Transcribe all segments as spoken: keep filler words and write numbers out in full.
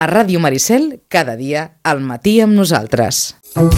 A Ràdio Maricel, cada dia, al matí amb nosaltres.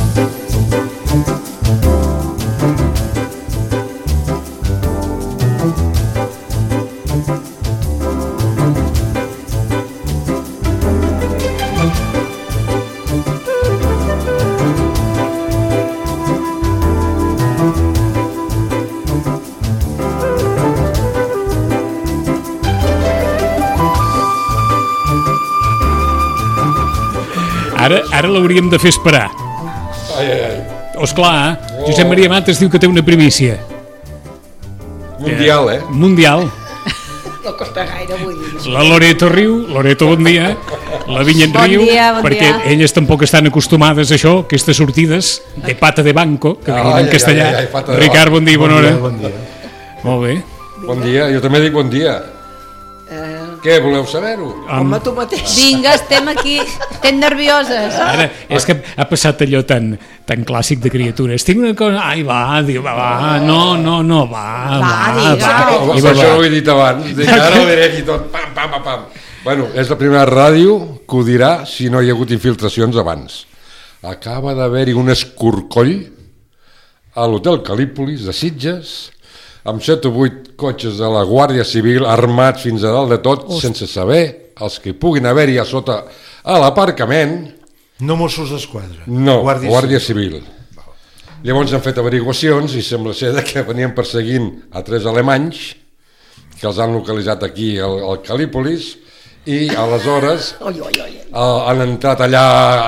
Ara, ara l'hauríem de fer esperar. Ai, ai, ai. Esclar, oh. Josep Maria Mates diu que té una primícia. Mundial, eh? Mundial. No costa gaire, vull dir. La Loreto riu. Loreto, bon dia. La Vinya en Bon riu. dia, bon perquè dia. elles tampoc estan acostumades a això, aquestes sortides de pata de banco, que Ai, diuen en ai, castellà. ai, ai, pata de Ricard, bon dia, bona hora. Bon dia. Molt bé. Bon dia, jo també dic bon dia. Eh, Què, voleu saber-ho? home, tu mateix. Vinga, estem aquí, estem nervioses. Ara, és que ha passat allò tan, tan clàssic de criatures. Tinc una cosa... Ai, va, diu, va, va, no, no, no, va, va, Va, va. digue. Home, I per va, això va. no ho he dit abans. Dic, ara ho diré aquí tot. Pam, pam, pam, pam. Bueno, és la primera ràdio que ho dirà si no hi ha hagut infiltracions abans. Acaba d'haver-hi un escorcoll a l'Hotel Calípolis de Sitges amb set o vuit cotxes de la Guàrdia Civil armats fins a dalt de tot, Ost. sense saber els que puguin haver-hi a sota a l'aparcament. No Mossos d'Esquadra. No, Guàrdia, Guàrdia Civil. Civil. Llavors han fet averiguacions i sembla ser que venien perseguint a tres alemanys que els han localitzat aquí al, al Calípolis i aleshores Oi, oi, oi. uh, han entrat allà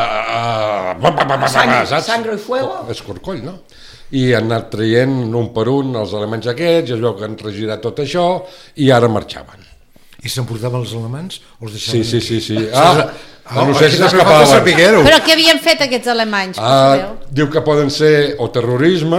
uh, Sang- saps? sangre i fuego. Escorcoll, no? I han anat traient un per un els alemanys aquests, ja es veu que han regirat tot això i ara marxaven. I s'emportaven els alemans o els Sí, deixaven? sí, sí, sí. Ah, Ah, no sé si aquí s'escapaven. sapiguer-ho. Però què havien fet aquests alemanys? Ah, diu que poden ser o terrorisme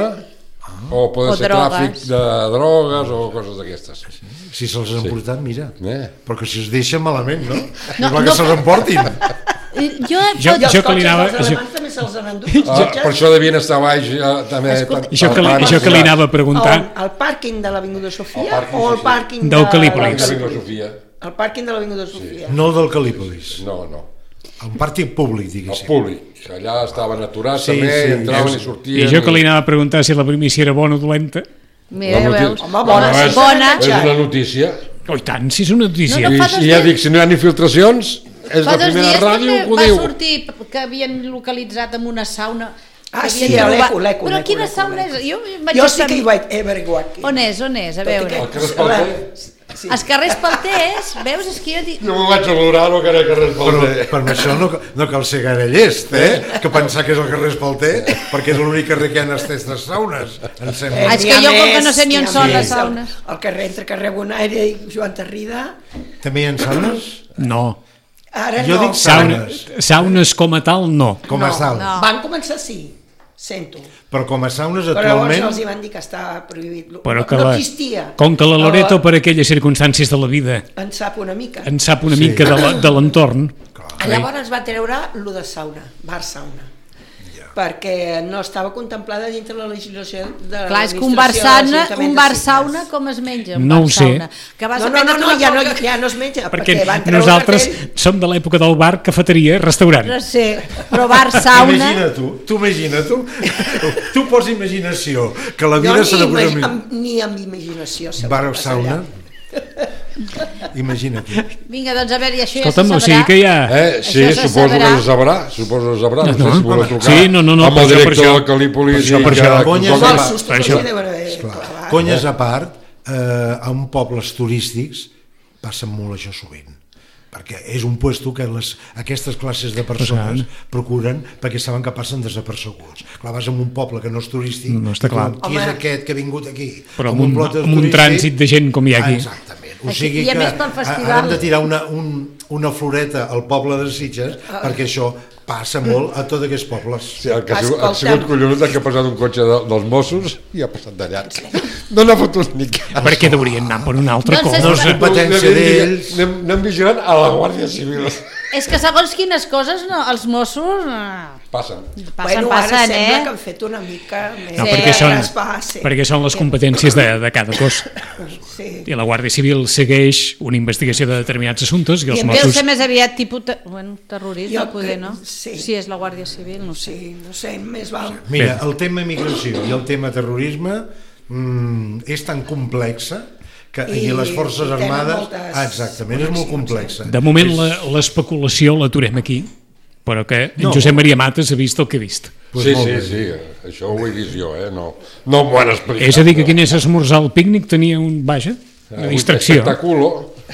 o poden O ser drogues. tràfic de drogues o coses d'aquestes. Si se'ls han emportat, mira. Eh. Però que si es deixen malament, no? No, No, no. que se'ls emportin. Jo, Jo, I els jo que li cotxes anava... dels Jo, alemans també se'ls han endut. Ah, per això devien estar baix eh, també... Escolta, jo, que li, jo que li anava a preguntar... On? Al pàrquing de l'Avinguda Sofia El pàrquing, o al sí, sí. pàrquing Del de... Calípolis. La filosofia. El pàrquing de l'Avinguda Sofia. No el del Calípolis. No, no. Un pàrquing públic, El diguéssim. públic. Allà estaven aturats Sí, també, sí, entraven sí. i sortien. I jo que li anava a preguntar si la primícia era bona o dolenta. Mira, La veus? notícia- Home, bona, Bueno, sí, és- bona. És una notícia. Oh, i tant, si és una notícia. No, no, I, fa dos I ja dies- dic, si no hi ha infiltracions, és Fa la dos primera dies ràdio també que ho va diu. sortir que havien localitzat amb una sauna. Ah, que sí, havien l'eco, trobat- l'eco, Però l'eco, quina l'eco, sauna l'eco. és? Jo, vaig Jo sí estar- que hi vaig averiguar. On és, on és? A Tot veure. El carrer Espalter. Sí. Els carrers Palters, veus? És que jo dic... Jo m'ho vaig valorar, no que era carrer Però, Espalter. però amb això no, no cal ser gaire llest, eh? Que pensar que és el carrer Espalter, perquè és l'únic carrer que hi ha aquestes saunes, em sembla. Ah, és N'hi que ha jo, com que més, no sé ni on n'hi ha són més. les saunes. El, el carrer entre carrer Bonaire i Joan Tarrida. També hi ha saunes? No. Ara Jo no. dic Sauna, saunes. saunes com a tal, no. Com a no, tal. no. Van començar sí, sento. Però com a saunes Però llavors actualment... els hi van dir que estava prohibit. Però no, que no la, existia. com que la Loreto, Uh, per aquelles circumstàncies de la vida, en sap una mica. en sap una Sí. mica de la- de l'entorn. Llavors es va treure lo de sauna, bar sauna. Perquè no estava contemplada dintre la legislació de Clar, és que un bar l'administració de sauna, l'Ajuntament un de bar Sitges. sauna com es menja? Un No bar ho sé. sauna? Que vas No, a no, no, prendre no, una ja no, coca- ja no es menja, Perquè perquè van treure nosaltres aquell... som de l'època del bar, cafeteria, restaurant. No sé, però bar sauna... Imagina tu, tu imagina tu, tu pots imaginació, que la Jo vida ni, s'ha de imagi posar... amb, ni amb imaginació. sé Bar què passa sauna? allà. Imagina't. Vinga, doncs a veure, i això Escolta'm, ja o se sigui sabrà. que hi ha... Eh, sí, Això se suposo sabrà. que se sabrà, suposo que se sabrà, no, No, sé si voleu trucar sí, no, no, no, amb per el això, per director això. del Calípolis Per això, i per que- això. que Conyes, toqui- Molts va, sustos per que això. s'hi deuen haver Esclar, clavat. conyes a part, eh, en pobles turístics passen molt això sovint, perquè és un puesto que les, aquestes classes de persones procuren perquè saben que passen desapercebuts. Clar, vas a un poble que no és turístic, No, està clar. qui és Home. aquest que ha vingut aquí? Però amb un, plot amb un turístic- trànsit de gent com hi ha Ah, aquí. exactament. O Aquí- sigui i a que més pel festival- ara hem de tirar una, un, una floreta al poble de Sitges perquè això passa molt a tots aquests pobles. Sí, el que ha sigut, ha Escolta'm. sigut collonut el que ha passat un cotxe de, dels Mossos i ha passat d'allà. No n'ha fotut ni cas. Per què deurien anar per una altra Doncs cosa? és- No és competència Anem- d'ells. Anem, anem vigilant a la Guàrdia Civil. És que segons quines coses, no, els Mossos... No. Passen. Passen, bueno, passen, ara sembla eh? que han fet una mica més... No, perquè són, traspasse. perquè són les competències de, de cada cos. Sí. I la Guàrdia Civil segueix una investigació de determinats assumptes i els I deu Mossos... ser més aviat tipus... Te... Bueno, terrorisme, Jo poder, crec- no? sí. Si és la Guàrdia Civil, no sé. Sí, no sé, més val... Mira, el tema migració i el tema terrorisme mmm, és tan complexa que, i, I i les Forces tenen Armades... moltes Ah, exactament, és molt complexa. De moment és, la- l'especulació l'aturem aquí, però que en No. Josep Maria Mates ha vist el que ha vist. Pues sí, molt sí, bé. sí, això ho he vist jo, eh? No, no m'ho han explicat. És a dir, que qui anés a esmorzar al pícnic tenia un, vaja, una distracció. Espectaculo.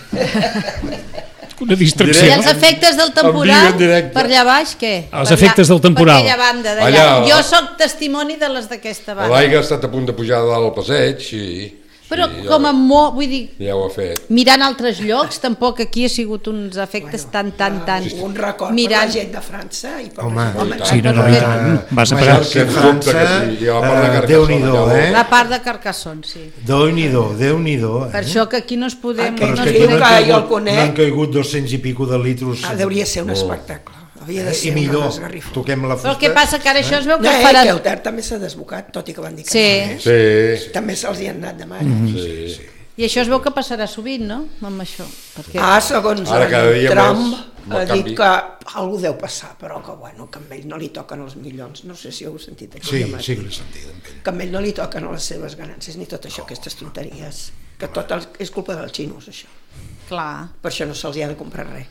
Una I distracció. els efectes del En viu, temporal, en directe. per allà baix, què? Els Per efectes allà- del temporal. Per aquella banda, d'allà. Allà- Jo sóc testimoni de les d'aquesta banda. L'aigua ha estat a punt de pujar dalt al passeig i... Però sí, com a mo... Vull dir, Ja ho ha fet. mirant altres llocs, tampoc aquí ha sigut uns efectes tan, tan, tan... Un record mirant... per la gent de França i per Home, la gent... Sí, no, no, i tant. Vas a parar. Mallorca, sens dubte que sí, i la part de eh, Carcassonne, Déu-n'hi-do, allà eh? La part de Carcassonne, sí. Déu-n'hi-do, Déu-n'hi-do. Eh? Per això que aquí no es podem... Aquell no Però és es que aquí riu no podem... han que jo el caigut, conec. no han caigut dos-cents i pico de litros. Ah, hauria ser un espectacle. Havia de Eh, ser I una millor, esgarrifa. toquem la fusta. Però el que passa que ara això es veu que No, es eh, farà... que el Ter també s'ha desbocat, tot i que van dir que Sí. no. Sí, També se'ls hi han anat de mare. sí. I això es veu que passarà sovint, no? Amb això. Perquè... Ah, segons Ara cada el dia Trump més, amb el ha canvi. dit que algú deu passar, però que, bueno, que a ell no li toquen els milions. No sé si heu sentit aquí. Sí, sí que l'he sentit. amb ell. Que a ell no li toquen les seves ganàncies ni tot això, aquestes tonteries. Que tot el, és culpa dels xinos, això. Clar. Per això no se'ls hi ha de comprar res.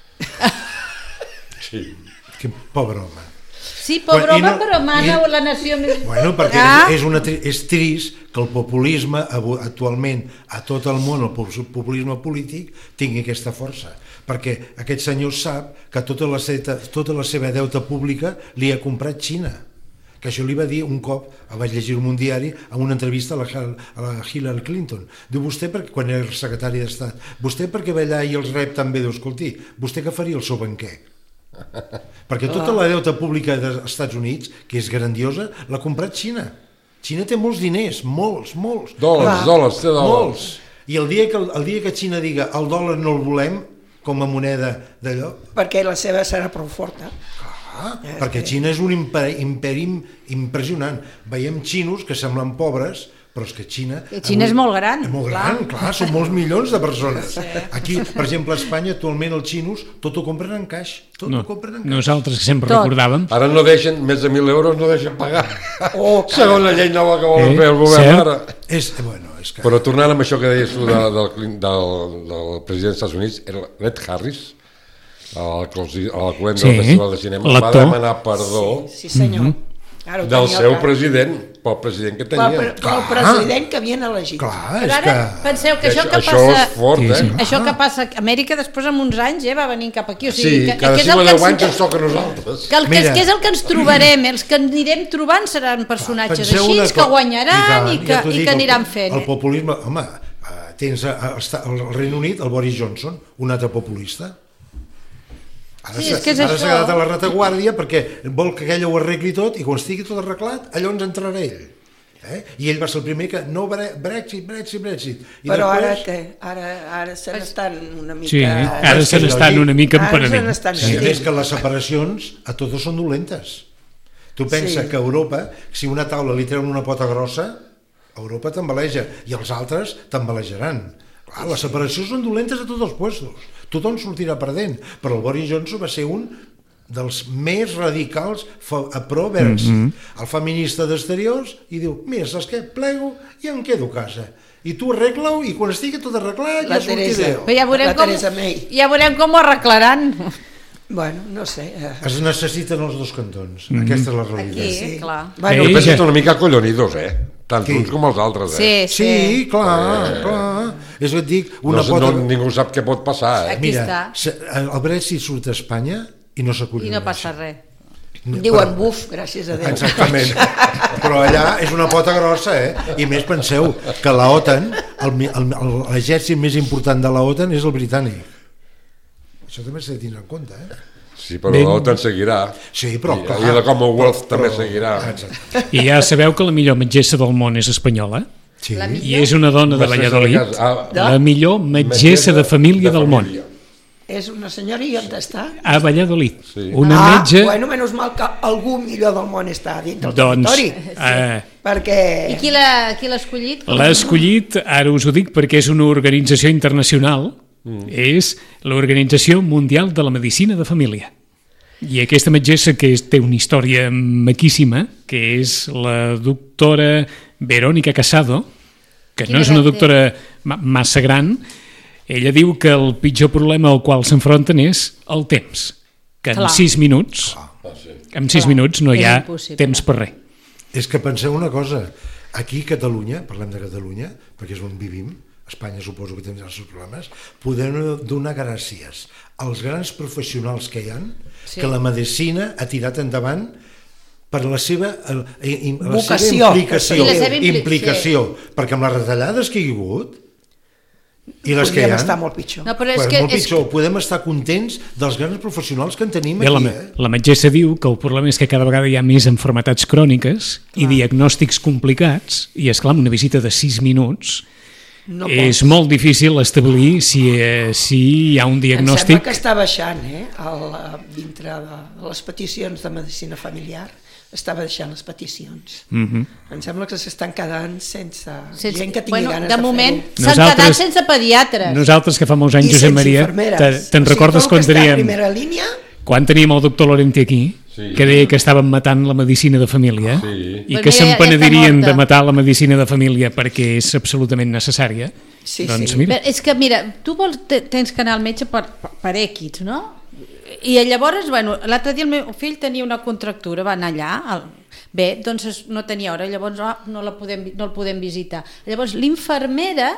sí. Que pobre home. Sí, pobre Bueno, i home, no- però mana i- la nació més... Bueno, perquè Ah. és, és, una, tri- és trist que el populisme, avu- actualment, a tot el món, el pu- populisme polític, tingui aquesta força. Perquè aquest senyor sap que tota la, seta, tota la seva deuta pública li ha comprat Xina. Que això li va dir un cop, el vaig llegir en un diari, en una entrevista a la, Hal- a la Hillary Clinton. Diu, vostè, per, quan era secretari d'Estat, vostè perquè ve allà i els rep també, diu, escolti, vostè què faria el seu banquer? Perquè tota la deuta pública dels Estats Units, que és grandiosa, l'ha comprat Xina. Xina té molts diners, molts, molts. Dòlars, Clar. dòlars, té dòlars. Molts. I el dia, que, el dia que Xina diga el dòlar no el volem com a moneda d'allò, Perquè la seva serà prou forta. ah, perquè Xina és un imperi, imperi impressionant. Veiem xinos que semblen pobres, però és que Xina... Que Xina és molt gran, És molt clar. gran, clar, són molts milions de persones. Aquí, per exemple, a Espanya, actualment els xinos tot ho compren en caix. Tot No, ho compren en caix. nosaltres que sempre Tot. recordàvem Ara no deixen, més de mil euros no deixen pagar. Oh, Segons la llei nova que volen Eh, fer el govern cert. ara. És, bueno, és que... Però tornant amb això que deies tu de, del, del, del president dels Estats Units, el Ed Harris, el que els- el cluent Sí, del Festival de Cinema, va l'actor. demanar perdó Sí, senyor. Ara ho del tenia seu al cap. president, pel president que Pel, tenia. pel, pel president que havien elegit. Clar, Però és ara que... penseu que això que això passa... és fort, Sí, eh? sí. Això que passa a Amèrica després amb uns anys eh, va venint cap aquí. O sigui, Sí, que, cada que és cinc el o que deu anys ens, ens toca a nosaltres. que el que, és, Mira. que és el que ens trobarem, els que anirem trobant seran personatges Penseu una així, que co- guanyaran i, tant, que, ja t'ho i dic, que el- aniran fent. El populisme, home, eh, tens a, a, a, al Regne Unit el Boris Johnson, un altre populista. Ara Sí, s'ha- és que és ara això. s'ha quedat a la retaguardia perquè vol que aquell ho arregli tot i quan estigui tot arreglat, allò ens entrarà ell. Eh? I ell va ser el primer que no, bre- Brexit, Brexit, Brexit. I Però després, ara què? Ara, ara se n'estan una mica... Sí, ara és se que n'estan lògic. una mica Ara se empenedint. n'estan I a més sentint. que les separacions a totes són dolentes. Tu penses Sí. que a Europa, si una taula li treuen una pota grossa, Europa t'embaleja i els altres t'embalejaran. Clar, les separacions són dolentes a tots els puestos. Tothom sortirà perdent. Però el Boris Johnson va ser un dels més radicals fa- a pro-verds. Mm -hmm. El feminista d'exteriors i diu, mira, saps què? Plego i em quedo a casa. I tu arregla-ho i quan estigui tot arreglat La ja Teresa. sortireu. Però ja veurem, La com, Teresa May. ja veurem com ho arreglaran. Bueno, no sé. eh, Es necessiten els dos cantons. Mm -hmm. Aquesta és la realitat. Aquí, Sí. clar. Bueno, Ei, Els ja. són una mica collonidos, eh? Tant Qui? uns com els altres, eh? Sí, Sí, sí. clar, clar. És que et dic, una no, pota... no, ningú sap què pot passar, eh? Aquí Mira, està. se- el Brexit surt a Espanya i no s'acull. I no passa res. diuen buf, gràcies a Déu. Exactament. Però allà és una pota grossa, eh? I més penseu que la OTAN, el mi- el- el- l'exèrcit més important de la OTAN és el britànic. Això també s'ha de tenir en compte, eh? Sí, però Ben- l'OTAN seguirà. Sí, però I, clar. I la Commonwealth també però- seguirà. Exacte. I ja sabeu que la millor metgessa del món és espanyola. Sí. La I és una dona de Mestres Valladolid, de casa. Ah, la millor metgessa de família del món. És És una senyora i on està? A Valladolid. Sí. Una ah, metge... bueno, menys mal que algú millor del món està dins del Doncs, territori. eh, Perquè... I qui l'ha qui l'ha escollit? L'ha escollit, ara us ho dic, perquè és una organització internacional, mm. és l'Organització Mundial de la Medicina de Família. I aquesta metgessa, que és, té una història maquíssima, que és la doctora Verónica Casado, que Quina no és una edat doctora ma massa gran, ella diu que el pitjor problema al qual s'enfronten és el temps, que en Clar. sis minuts, en sis Clar. minuts no hi És ha impossible. temps per res. És que penseu una cosa, aquí a Catalunya, parlem de Catalunya, perquè és on vivim, Espanya suposo que tindrà els seus problemes, podem donar gràcies als grans professionals que hi ha, Sí. que la medicina ha tirat endavant per la seva, la Vocació. seva implicació, I la seva impli- implicació perquè amb les retallades que hi ha hagut i les que hi Podríem ha, estar molt pitjor. No, però és pues que, molt és pitjor, podem estar contents dels grans professionals que en tenim Bé, la, aquí, me- eh? la metgessa diu que el problema és que cada vegada hi ha més enfermetats cròniques i diagnòstics complicats, i és clar, una visita de sis minuts No és pots. molt difícil establir si, eh, si hi ha un Em sembla diagnòstic. que està baixant, eh? El, dintre de les peticions de medicina familiar, està baixant les peticions. Mhm. Em sembla que s'estan quedant sense, sense, gent que tingui bueno, ganes de de, moment fer-ho. s'han Nosaltres- quedat sense pediatres. Nosaltres, que fa molts I anys, Josep sense Maria, infermeres. te- te'n O sigui, recordes tot el quan que està a teníem, primera línia, quan teníem el doctor Lorente aquí, Sí. que deia que estàvem matant la medicina de família, Sí. i Però que mira, se'n ja està penedirien morta. de matar la medicina de família perquè és absolutament necessària, Sí, doncs sí. mira, Però és que, mira, tu vols, te- tens que anar al metge per, per, per èquits, no? I llavors, bueno, l'altre dia el meu fill tenia una contractura, va anar allà, al... bé, doncs es- no tenia hora, llavors oh, no, la podem, vi- no el podem visitar. Llavors l'infermera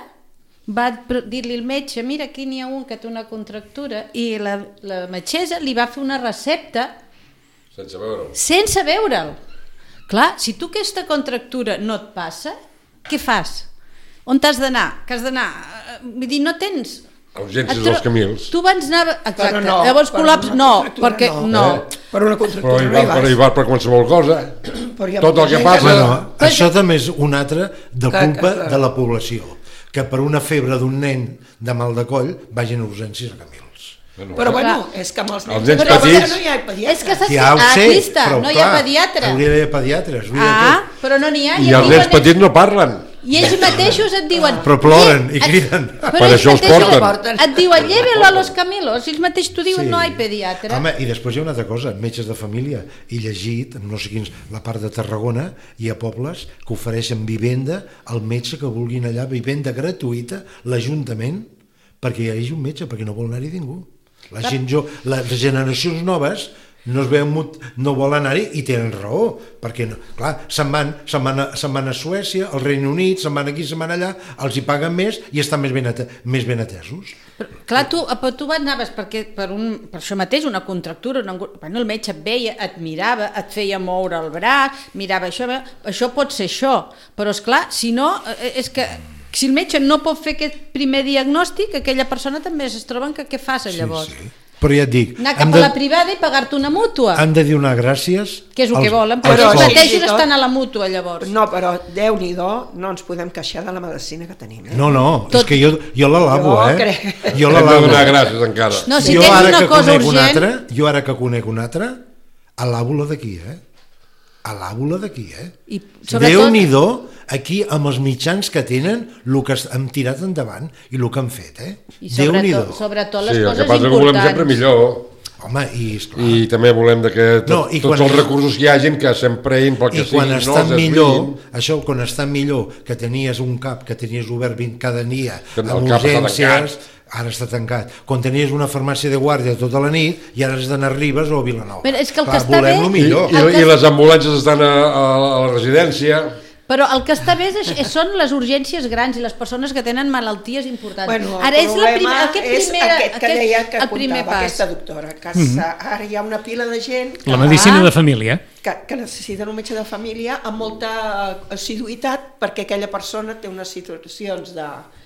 va pr- dir-li al metge, mira, aquí n'hi ha un que té una contractura, i la, la metgessa li va fer una recepta Sense veure-ho. sense veure'l. Clar, si tu aquesta contractura no et passa, què fas? On t'has d'anar? Que has d'anar? Eh, Vull dir, no tens... A urgències Et dels tro- Camils. Tu abans anava... Exacte, Però no, llavors per col·laps... una No, contractura perquè no. no. Eh? per una Però contractura hi no va, hi però hi vas. va per qualsevol cosa. Però hi ha Tot el molta que gent passa- Bueno, Pues- això també és una altra de Que- culpa que- de la població, que per una febre d'un nen de mal de coll vagin a urgències a Camils. Bueno, Però bueno, Clar. és que amb els Els nens, nens però petits- no hi ha pediatre. És que saps Ja ho que... Ah, sé, vista, però no hi clar, ha pediatre. hauria d'haver pediatres. Vull dir Ah, però no n'hi ha. I et els diuen nens petits no parlen. I ells mateixos et diuen... Però ploren i et- criden. Però Per ells això els mateixos porten. Et diuen, llévelo a los Camilos. I ells mateixos t'ho diuen, Sí. no hi ha pediatre. Home, i després hi ha una altra cosa, metges de família, i llegit, en no sé quins, la part de Tarragona, hi ha pobles que ofereixen vivenda al metge que vulguin allà, vivenda gratuïta, l'Ajuntament, perquè hi hagi un metge, perquè no vol anar-hi ningú. La gent jo, les generacions noves no es veuen, mut- no volen anar-hi i tenen raó, perquè, no, clar, se'n van, se'n van, a, se'n van a Suècia, al Regne Unit, se'n van aquí, se'n van allà, els hi paguen més i estan més ben, ate, més ben atesos. Però, clar, tu, però tu anaves perquè, per, un, per això mateix, una contractura, una, bueno, el metge et veia, et mirava, et feia moure el braç, mirava això, això pot ser això, però és clar, si no, eh, és que si el metge no pot fer aquest primer diagnòstic, aquella persona també es troba que què fas llavors? Sí, sí. Però ja et dic, Anar hem cap de, a la privada i pagar-te una mútua, han de donar gràcies... que és el que als- volen, als però Però ells pobles. sí, mateixos sí, tot. estan a la mútua llavors. No, però Déu-n'hi-do, no ens podem queixar de la medicina que tenim. Eh? No, no, Tot- és que jo, jo la lavo, Jo eh? crec. Jo Hem la de lavo. donar gràcies encara. No, si jo tens ara una que cosa conec urgent... una altra, jo ara que conec una altra, alabo-la d'aquí, eh? Alabo-la d'aquí, eh? I sobretot- Déu-n'hi-do aquí amb els mitjans que tenen el que hem tirat endavant i el que han fet, eh? I Déu-n'hi-do. sobretot, sobretot les Sí, el coses que passa és que volem importants. sempre millor. Home, i esclar, I també volem de que tot, No, i tots quan- els recursos que hi hagin que s'empreïn pel que i quan sigui, estan no millor, això quan estan millor, que tenies un cap que tenies obert vint cada dia Que el amb cap està urgències, ara està tancat. Quan tenies una farmàcia de guàrdia tota la nit i ara has d'anar a Ribes o a Vilanova. Però és que el que Clar, està volem bé- el I, millor. i, El que- i les ambulàncies estan a, a, a la residència. Però el que està bé és, és, són les urgències grans i les persones que tenen malalties importants. Bueno, el Ara és la problema primera, aquest és primer, aquest que deia que el primer apuntava pas. aquesta doctora, que mm -hmm. ara hi ha una pila de gent que, La medicina Ah. de família. que, que necessiten un metge de família amb molta assiduïtat perquè aquella persona té unes situacions de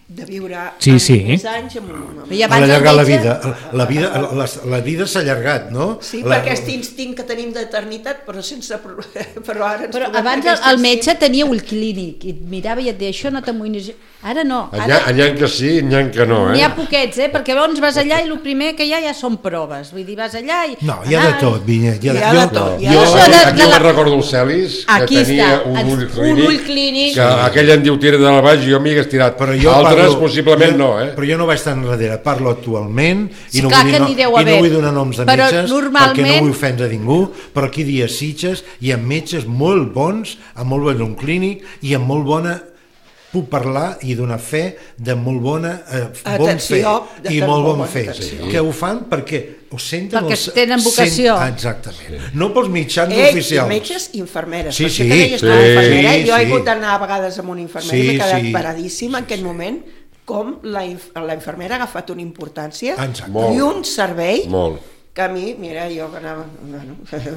de viure Sí, anys, sí. més anys amb un home. I Ha abans el allargat la metge- vida. La vida, la, la vida s'ha allargat, no? Sí, la, per aquest instint que tenim d'eternitat, però sense pro- però ara ens Però trobem abans amb el, aquest el metge instint. tenia ull clínic i et mirava i et deia això no t'amoïnis. Ara no, N'hi ha, ara n'hi ha que sí, n'hi ha que no, n'hi ha eh? poquets, eh? Perquè llavors vas allà i el primer que hi ha ja són proves. Vull dir, vas allà i... No, hi ha de tot, Vinyet. Hi ha, Hi ha jo, de tot, hi ha Jo, de Això aquí, de- aquí de la- me'n recordo el Celis, que Aquí tenia està, un ens- ull un clínic, ull clínic. que aquell en diu tira de la baix i jo m'hi hagués tirat. Però jo Altres parlo, possiblement jo, no, eh? Però jo no vaig tan enrere, parlo actualment Sí, i no clar vull que dir, no, anireu a i no ver. vull donar noms de Però metges normalment- perquè no vull ofendre ningú, però aquí dia a Sitges hi ha metges molt bons, amb molt bon clínic i amb molt bona, puc parlar i donar fe de molt bona eh, bon fe Atenció, de i tan molt bon bona fe, atenció. que ho fan perquè ho senten Perquè els, tenen vocació. Sent, exactament, no pels mitjans Ells, oficials. metges i infermeres. Sí, Per això sí, que deies sí, tu, infermera, sí, jo he sí. hagut d'anar a vegades amb una infermera Sí, i m'he quedat sí. paradíssima en aquest moment com la, inf la infermera ha agafat una importància Exacte. Molt. i un servei Molt. que a mi, mira, jo que anava, bueno,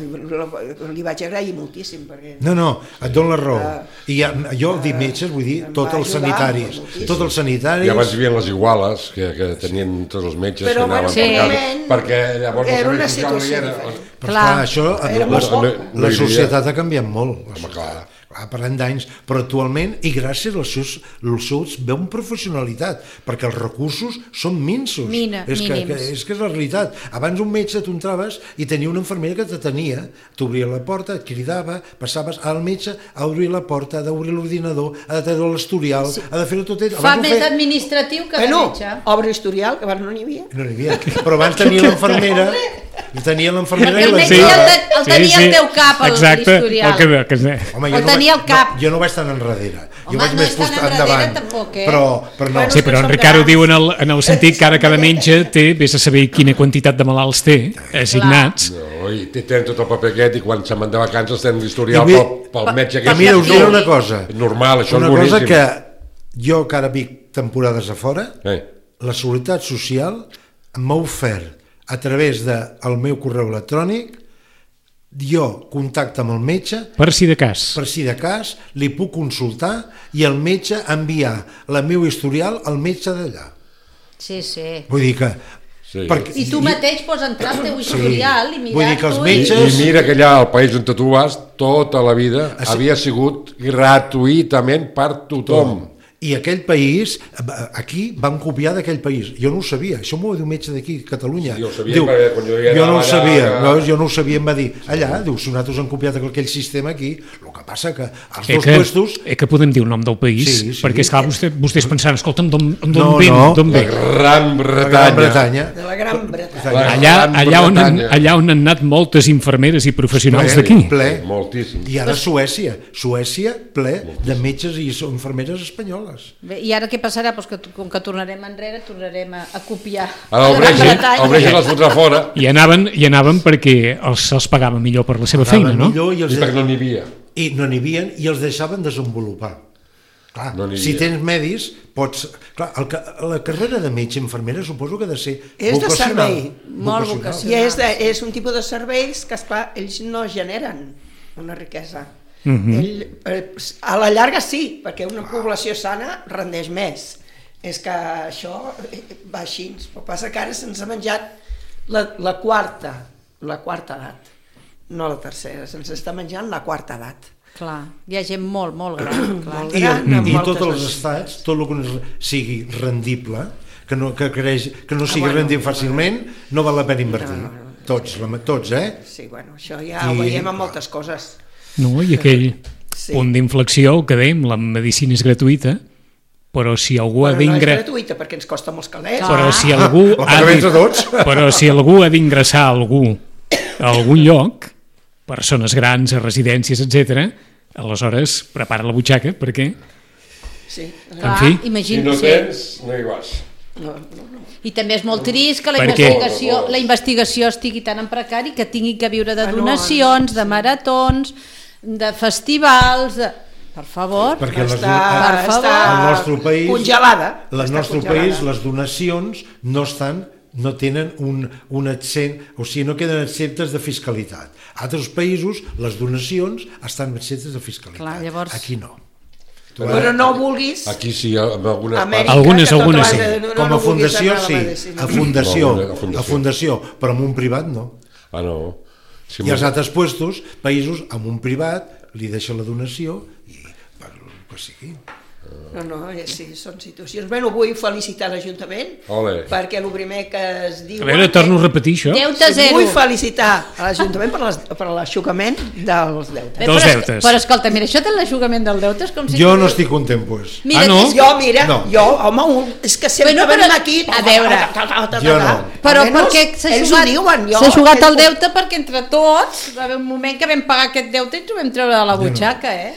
li vaig agrair moltíssim perquè No, no, et dono la raó. Uh, I ja, jo dic metges, vull dir, em tots va els ajudar sanitaris, moltíssim. tots els sanitaris... I abans hi havia les iguales, que, que tenien tots els metges Però, que anaven bueno, per sí. casa, moment perquè llavors era el una servei social no hi situació era. diferent. Però Clar. clar, això, Era la, molt poc. la, No hi havia. societat ha canviat molt. La Home, societat. clar. Clar, parlem d'anys, però actualment, i gràcies als seus, als seus veuen professionalitat, perquè els recursos són minsos. Mina- és, que, mínims. que, és que és la realitat. Abans un metge tu entraves i tenia una infermera que te tenia, t'obria la porta, et cridava, passaves al metge, ha d'obrir la porta, ha d'obrir l'ordinador, ha de treure l'historial, sí. ha de fer-ho tot ell. Fa Abans ho més feia- administratiu que de Bueno, metge. obra historial, que abans no n'hi havia. No n'hi havia. Però abans tenia l'infermera, i tenia l'infermera Perquè i el la metge ja el, te- el tenia al teu cap, el- Exacte, l'historial. el que, que, Home, El tenia al cap. No, jo no vaig tan enrere. Home, jo vaig no més és tan post- enrere endavant. tampoc, eh? Però, però no. Bueno, Sí, però en Són Ricard ho grans. diu en el, en el sentit que ara cada metge té, vés a saber quina quantitat de malalts té assignats. No, i tenen tot el paper aquest i quan se'n van de vacances tenen l'historial I mi- pel, pel metge I aquest. mira, us diré una cosa. Normal, això una és boníssim. cosa que jo que ara vic temporades a fora, Eh. la Seguretat Social m'ha ofert a través del meu correu electrònic, jo contacte amb el metge, Per si de cas. per si de cas, li puc consultar i el metge enviar la meu historial al metge d'allà. Sí, sí. Vull dir que... Sí. perquè- I tu mateix pots entrar al teu historial i Vull dir que els mirar-t'ho I, metges- I mira que allà al país on tu vas, tota la vida Ah, sí. havia sigut gratuïtament per tothom. I aquell país, aquí van copiar d'aquell país. Jo no ho sabia, això m'ho va dir un metge d'aquí, Catalunya. Sí, jo ho sabia, perquè quan jo hi jo no anava ho sabia, allà- no, jo no ho sabia, em va dir, allà, diu, si nosaltres han copiat aquell sistema aquí, el que passa que els Eh dos que, puestos... eh que podem dir el nom del país, Sí, sí. perquè esclar, vostè, vostès pensaran, escolta'm, d'on d'on No, ven, no. d'on La ve? Gran La Bretanya. Gran Bretanya. De la Gran Bretanya. La Allà, Gran allà, on han, Bretanya. allà on han anat moltes infermeres i professionals Ple, d'aquí. ple. Sí, moltíssim. I ara Suècia, Suècia ple de metges i infermeres espanyoles. Bé, i ara què passarà? Pues que tu- com que tornarem enrere, tornarem a, a copiar. Ara el a la Gran Brexit, Bretanya. el Brexit els fotrà fora I anaven, i anaven perquè els se'ls pagava millor per la seva feina, Pagaven no? millor i, els i perquè no n'hi havia. i no n'hi havia i els deixaven desenvolupar. Clar, No n'hi si havia. tens medis, pots... Clar, el, ca- la carrera de metge i infermera suposo que ha de ser És de vocacional. servei. Molt I vocacional. és, de, és un tipus de serveis que, esclar, ells no generen una riquesa. Mhm. Ell, eh, a la llarga sí, perquè una població sana rendeix més. És que això eh, va així. El que passa que ara se'ns ha menjat la, la quarta, la quarta edat, no la tercera, se'ns està menjant la quarta edat. Clar, hi ha gent molt, molt gran. Clar. Molt I, gran, amb i moltes tots els necessitats. estats, tot el que no sigui rendible, que no, que, creix, que no sigui Ah, bueno, rendible fàcilment, no val la pena invertir. No, no, no. Tots, la- tots, eh? Sí, bueno, això ja ho I- veiem amb moltes coses. No, i aquell Sí. punt d'inflexió que dèiem, la medicina és gratuïta, però si algú ha Però no és d'ingressar... gratuïta perquè ens costa molts calés. Però si algú La ha pagaments d'in- a tots. però si algú ha d'ingressar algú a algun lloc, persones grans, a residències, etcètera, aleshores prepara la butxaca perquè, Sí. Clar, fi. Si imagina, no sí. tens, no hi vas. No, no, no. I també és molt trist que la Perquè- investigació, la investigació estigui tan en precari que tingui que viure de Ah, no, donacions, de maratons, de festivals, de... per favor. Perquè les, Està, Per favor. està al nostre país, congelada. al Està nostre congelada. país les donacions no estan no tenen un, un accent, o sigui, no queden exemptes de fiscalitat. A altres països les donacions estan exemptes de fiscalitat. Clar, llavors- Aquí no. Però no vulguis... Aquí sí, en algunes Amèrica, parts... Algunes, que tot algunes l'has sí. de- no- no- Com no a vulguis fundació, anar a la sí. medicina. A fundació, No, a fundació. a fundació, però en un privat no. Ah, no. Sí, I els altres puestos, països, amb un privat, li deixa la donació i per el que sigui. No, no, eh, sí, són situacions. Bueno, vull felicitar l'Ajuntament Ole. perquè el primer que es diu... A veure, torno a repetir això. Deute Sí, zero. vull felicitar a l'Ajuntament per les- per l'aixugament dels deutes. Bé, Dos però, deutes. Però escolta, mira, això de l'aixugament del deute és com si... Jo tu- no estic content, pues. Mira, Ah, no? és- Jo, mira, No. jo, home, un, és que sempre Bueno, bueno, però- venim aquí... a veure, jo no. Però Almenys perquè s'ha ells jugat, ho diuen, jo... s'ha jugat el ells- deute perquè entre tots va haver un moment que vam pagar aquest deute i ens ho vam treure de la butxaca, eh?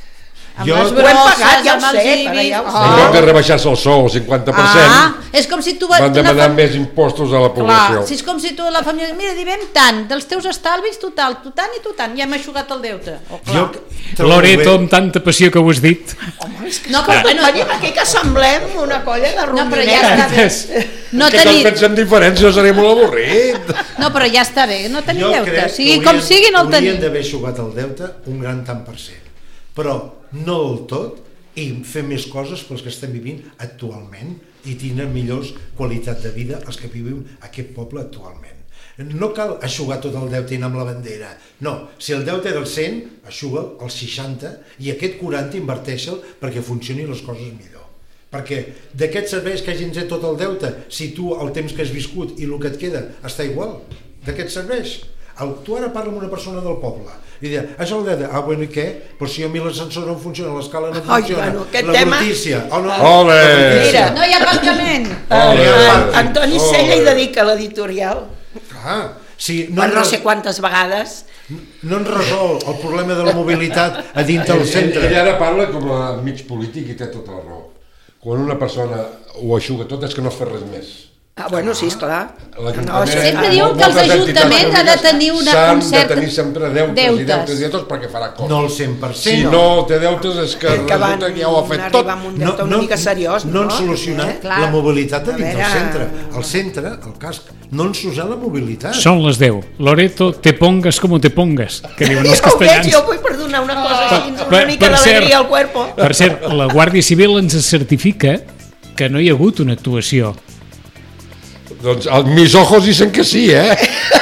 Amb Jo- les Ho hem brosses, pagat, ja ho amb els sé, ibis... ara ja ho sé. En lloc de rebaixar-se el sou al cinquanta per cent, Ah, és com si tu... vas- van una demanar fam- més impostos a la població. Clar, si és com si tu a la família... Mira, divem tant, dels teus estalvis, total, tu tant i tu tant, ja hem eixugat el deute. Oh, clar. Jo trobo Loreto, bé- amb tanta passió que ho has dit. No, però, bueno, Venim aquí que semblem una colla de no, però ja rondoneres. està bé. No que tots tenir... pensem diferents, jo seré molt avorrit. No, però ja està bé, no tenir Jo deute. crec Sigui que com haurien- sigui, no el tenim. Haurien d'haver eixugat el deute un gran tant per cent. Però no del tot, i fer més coses pels que estem vivint actualment i tindre millors qualitat de vida els que vivim a aquest poble actualment. No cal eixugar tot el deute i anar amb la bandera. No, si el deute era el cent, eixuga'l al seixanta i aquest quaranta inverteixe'l perquè funcionin les coses millor. Perquè d'aquests serveis que hagin fet tot el deute, si tu el temps que has viscut i el que et queda està igual, d'aquests serveis. El, tu ara parla amb una persona del poble i diu, això el deute, ah, bueno, i què? Però si a mi l'ascensor no funciona, l'escala no Ai, funciona, bueno, aquest la tema- brutícia, oh, no, Ole! la brutícia. Mira. No hi ha aparcament. Ole. Uh, Antoni Ole. Sella hi dedica l'editorial, Clar, si no, per no ens- sé quantes vegades. no ens resol el problema de la mobilitat a dins del Ell, centre. ell ara parla com a mig polític i té tota la raó. Quan una persona ho eixuga tot és que no es fa res més. Ah, bueno, sí, esclar. L'Ajuntament- Sempre Ah, diuen que els moltes entitats ajuntaments han de públiques tenir una s'han concert- de tenir sempre deutes, deutes. i deutes i deutes perquè farà coses. No el cent per cent. Si no té deutes és que Que van resulta que ja ho ha fet tot. arribar amb un deute una mica seriós, no? no han solucionat Eh? Clar. la mobilitat de A dins del veure- centre. El centre, el casc, no han usat la mobilitat. Són les deu. Loreto, te pongas como te pongas, que diuen els Ja ho veig, castellans. jo vull perdonar una cosa així, Per- una per- mica per cert- d'alegria al cuerpo. Per cert, la Guàrdia Civil ens certifica que no hi ha hagut una actuació. Doncs a mis ojos dicen que sí, eh?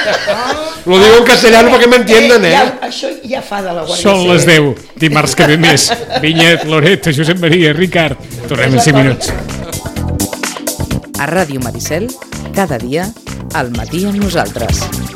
Lo digo en castellano perquè m'entienden, eh? Ja, això ja fa de la Guàrdia Són Civil. les deu. Dimarts que ve més. Vinyet, Loreto, Josep Maria, Ricard. Tornem en cinc minuts. A Ràdio Maricel, cada dia, al matí amb nosaltres.